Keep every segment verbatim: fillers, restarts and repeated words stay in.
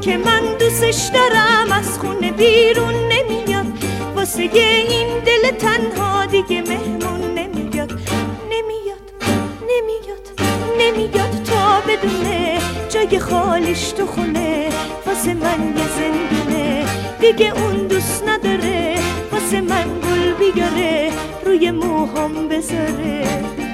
که من دوستش دارم از خونه بیرون نمیاد، واسه این دل تنها دیگه مهمون نمیاد. نمیاد نمیاد نمیاد تا بدونه جای خالیش تو خونه، واسه من یه زندونه دیگه اون دوست نداره، واسه من گل بیاره روی موهام بذاره.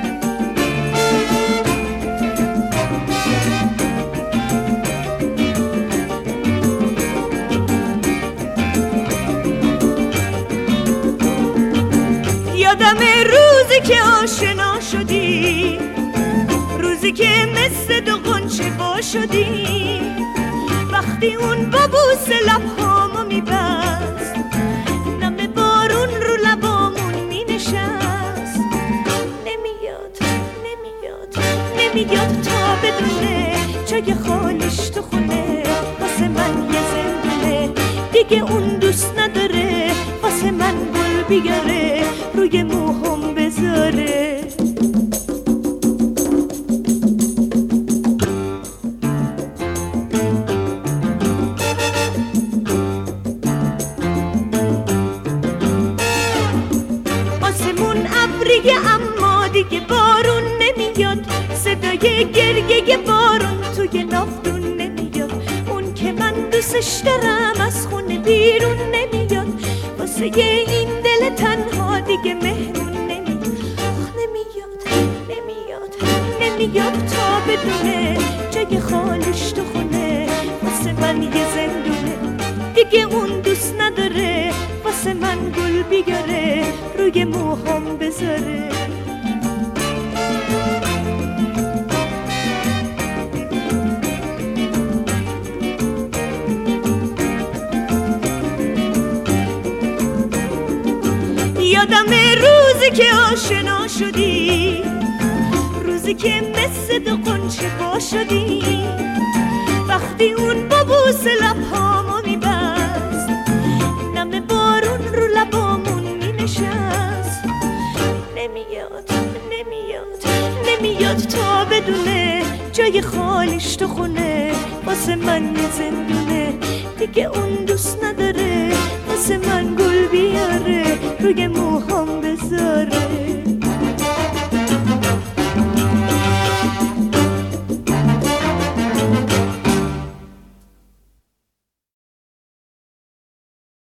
یادم روزی که آشنا شدی، روزی که مثل دو غنچه وا شدی، وقتی اون با بوس لبهامو میبست، نم بارون رو لبامون مینشست. نمیاد نمیاد نمیاد تا بدونه جای خالیش تو خونه، واسه من یه زندونه دیگه اون دوست نداره، واسه من گل بیاره روی موهام بذاره. آسمون ابریه اما دیگه بارون نمیاد، صدای گریه بارون توی ناودون نمیاد. اون که من دوستش دارم از خونه بیرون نمیاد، واسه این دل تنها دیگه مهمون نمیاد. نمیاد نمیاد نمیاد تا بدونه جای خالیش تو خونه، واسه من یه زندونه دیگه اون دوست نداره، واسه من گل بیاره روی موهام بذاره. یادم روزی که آشنا شدی، روزی که مثل دو غنچه وا شدی، وقتی اون با بوس لبهامو میبست، نم بارون رو لبامون مینشست. نمیاد نمیاد نمیاد تا بدونه جای خالیش تو خونه، واسه من یه زندونه دیگه اون دوست نداره، واسه من گل بیاره روی مو